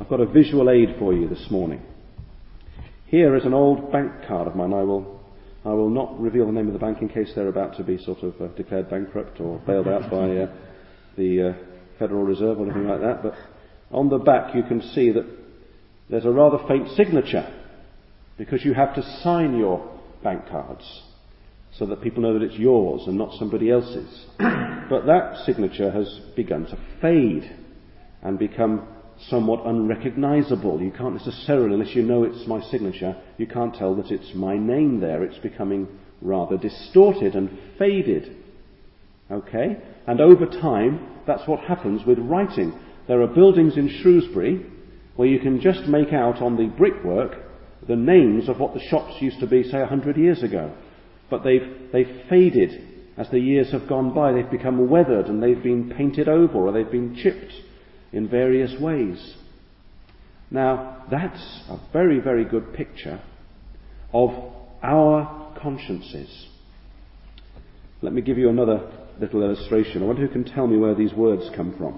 I've got a visual aid for you this morning. Here is an old bank card of mine. I will not reveal the name of the bank in case they're about to be sort of declared bankrupt or bailed out by the Federal Reserve or anything like that. But on the back you can see that there's a rather faint signature, because you have to sign your bank cards so that people know that it's yours and not somebody else's. But that signature has begun to fade and become somewhat unrecognisable. You can't necessarily, unless you know it's my signature, you can't tell that it's my name there. It's becoming rather distorted and faded. Okay? And over time, that's what happens with writing. There are buildings in Shrewsbury where you can just make out on the brickwork the names of what the shops used to be, say, 100 years ago. But they've faded as the years have gone by. They've become weathered and they've been painted over or they've been chipped in various ways. Now, that's a very, very good picture of our consciences. Let me give you another little illustration. I wonder who can tell me where these words come from.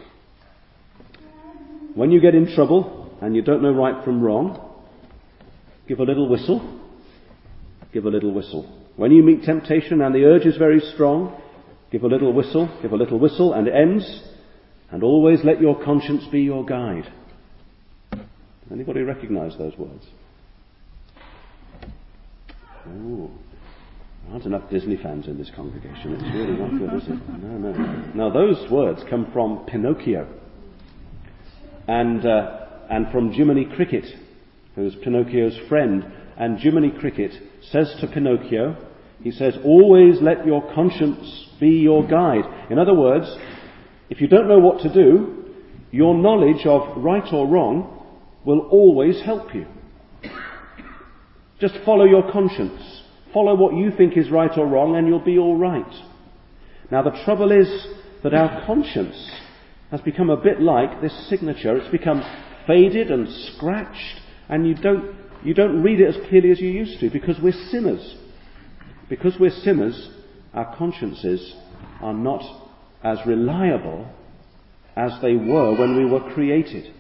When you get in trouble and you don't know right from wrong, give a little whistle. Give a little whistle. When you meet temptation and the urge is very strong, give a little whistle, and it ends. And always let your conscience be your guide. Anybody recognise those words? Ooh, there aren't enough Disney fans in this congregation. It's really not good, is it? No. Now those words come from Pinocchio. And from Jiminy Cricket, who's Pinocchio's friend. And Jiminy Cricket says to Pinocchio, he says, always let your conscience be your guide. In other words, if you don't know what to do, your knowledge of right or wrong will always help you. Just follow your conscience. Follow what you think is right or wrong and you'll be all right. Now the trouble is that our conscience has become a bit like this signature. It's become faded and scratched, and you don't read it as clearly as you used to, because we're sinners. Because we're sinners, our consciences are not as reliable as they were when we were created.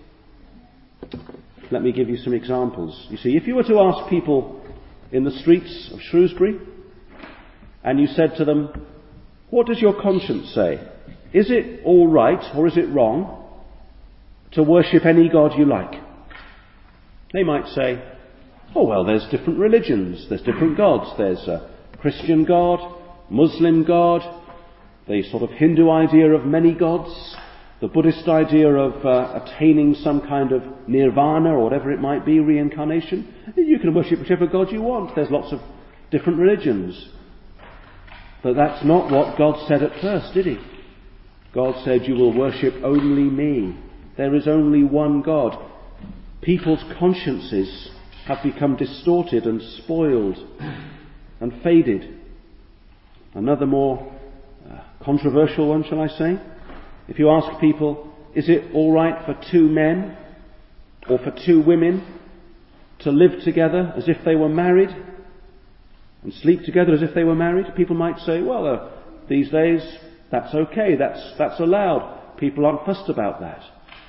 Let me give you some examples. You see, if you were to ask people in the streets of Shrewsbury, and you said to them, what does your conscience say? Is it all right or is it wrong to worship any god you like? They might say, oh well, there's different religions, there's different gods. There's a Christian God, Muslim God, the sort of Hindu idea of many gods, the Buddhist idea of attaining some kind of nirvana or whatever it might be, reincarnation. You can worship whichever god you want. There's lots of different religions. But that's not what God said at first, did he? God said, you will worship only me. There is only one God. People's consciences have become distorted and spoiled and faded. Another more controversial one, shall I say? If you ask people, is it all right for two men or for two women to live together as if they were married and sleep together as if they were married? People might say, well, these days that's okay, that's allowed. People aren't fussed about that.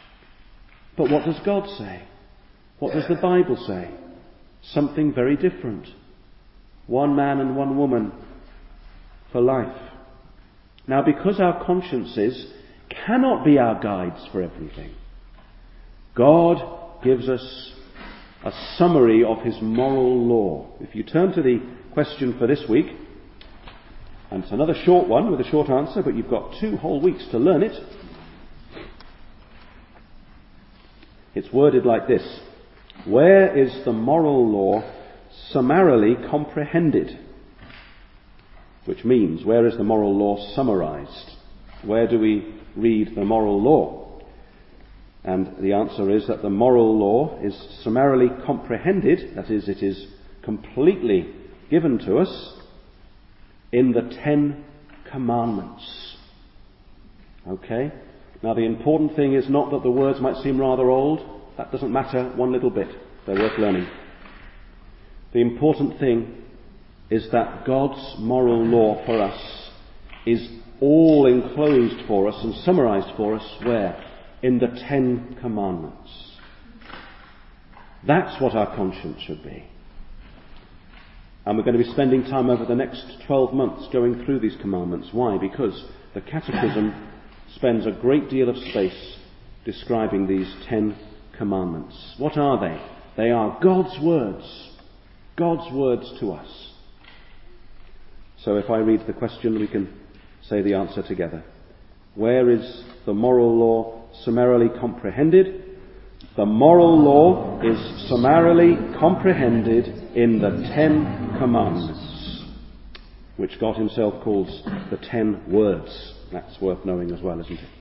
But what does God say? What does the Bible say? Something very different. One man and one woman for life. Now, because our consciences cannot be our guides for everything, God gives us a summary of his moral law. If you turn to the question for this week, and it's another short one with a short answer, but you've got 2 whole weeks to learn it. It's worded like this: where is the moral law summarily comprehended? Which means, where is the moral law summarized? Where do we read the moral law? And the answer is that the moral law is summarily comprehended, that is, it is completely given to us in the 10 Commandments. Okay? Now the important thing is not that the words might seem rather old. That doesn't matter one little bit. They're worth learning. The important thing is that God's moral law for us is all enclosed for us and summarized for us where? In the 10 Commandments. That's what our conscience should be. And we're going to be spending time over the next 12 months going through these commandments. Why? Because the Catechism spends a great deal of space describing these 10 commandments. What are they? They are God's words. God's words to us. So if I read the question, we can say the answer together. Where is the moral law summarily comprehended? The moral law is summarily comprehended in the 10 commandments, which God himself calls the 10 words. That's worth knowing as well, isn't it?